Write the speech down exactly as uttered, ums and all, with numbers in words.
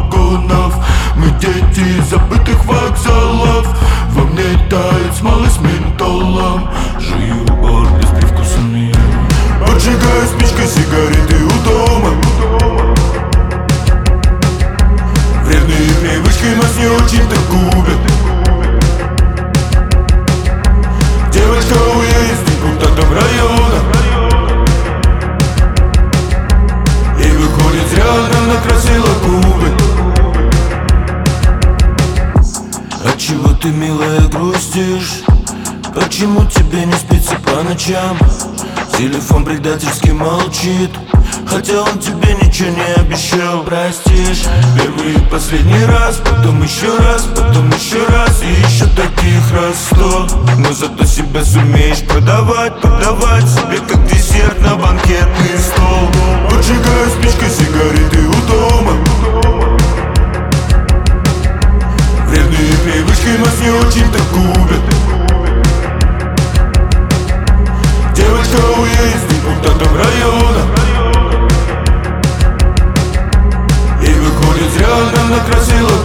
вагонов. Мы дети забытых вокзалов. Во мне тает смола с ментолом. Жую бор без привкуса мира. Поджигаю спичкой сигареты у дома. Вредные привычки нас не очень-то губят. Девочка уедет с депутатом района и выходит зря, она накрасила губы. Отчего ты, милая, грустишь? Почему тебе не спится по ночам? Телефон предательски молчит, хотя он тебе ничего не обещал. Простишь первый и последний раз, потом еще раз, потом еще раз и еще таких раз сто. Но зато себя сумеешь продавать, подавать себе как десерт на банкетный стол. Поджигаю спичкой сигареты у дома. Вредные привычки нас не очень-то губят. Девочка уедет с депутатом района и выходит зря, она накрасила